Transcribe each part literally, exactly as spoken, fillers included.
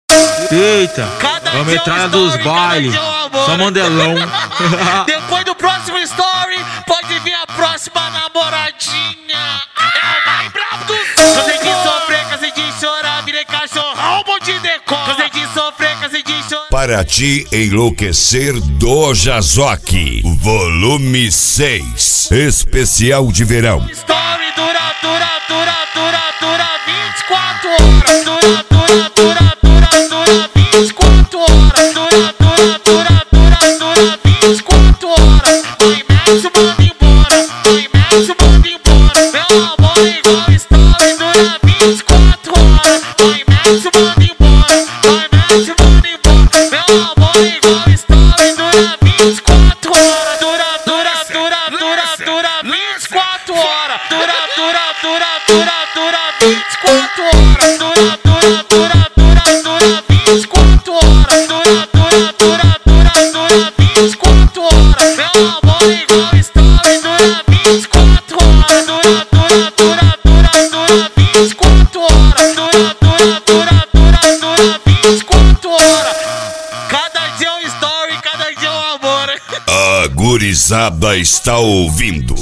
Eita, a metralha dos bailes, só mandelão. Depois do próximo story, pode vir a próxima namoradinha. É o mais bravo dos... Cansei de sofrer, cansei de chorar, virei cachorrão, bom de decola. Cansei de sofrer, cansei de chorar. Para te enlouquecer, Doja Zock, volume seis, especial de verão. Story dura, dura, dura, dura, dura vinte e quatro horas. Dura, dura, dura, dura, dura vinte e quatro horas. Dura, dura, dura, dura, dura vinte e quatro horas. Vai, mete o mano embora. Vai, mete o mano embora. Meu amor é igual story, dura vinte e quatro horas. Vai, mete o mano embora. Vai, mete o mano embora. Meu amor é igual story, dura vinte e quatro horas. Dura, dura, dura, dura, dura vinte e quatro horas. Dura, dura, dura, dura, dura vinte e quatro horas. Dura, dura, dura, dura, dura vinte e quatro horas. Dura, dura, dura, dura, dura vinte e quatro horas. Meu amor é igual story, dura vinte e quatro horas. Dura, dura, dura, dura, dura vinte e quatro horas. Dura, dura, dura, dura, dura vinte e quatro horas. Cada dia é um story, cada dia é um amor. A gurizada está ouvindo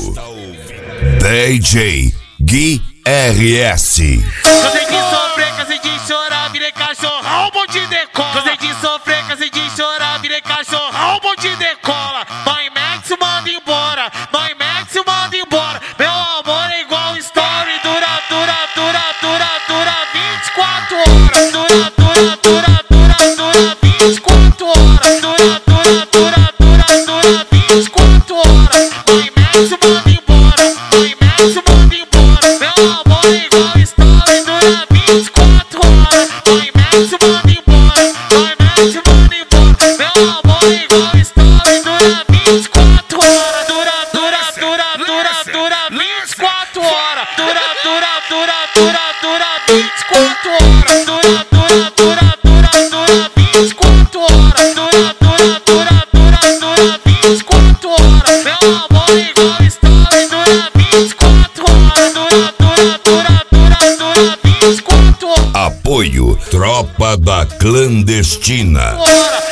D J Gui R S. Cansei de sofrer, cansei de chorar, virei cachorrão, bom de decola. Cansei de sofrer, cansei de chorar, virei cachorrão, bom de decola. Mãe Max manda embora, mãe Max manda embora. Meu amor é igual story, dura, dura, dura, dura, dura vinte e quatro horas. Dura, dura, dura, dura, dura vinte e quatro horas. Dura, dura, dura, dura, dura vinte e quatro horas. Mãe Max manda embora, mãe Max manda embora. Meu amor é igual story, dura vinte e quatro horas. Mãe Max manda embora, mãe Max manda embora. Meu amor é igual story, dura vinte e quatro horas. Dura, dura, dura, dura, dura vinte e quatro horas. Dura, dura, dura, dura, dura vinte e quatro horas. Dura, dura, dura, dura, dura vinte e quatro horas. Dura, dura, dura, dura, dura vinte e quatro horas. Meu amor é igual story, dura vinte e quatro horas. Dura, dura, dura, dura, dura vinte e quatro horas. Apoio Tropa da Clandestina. Hora.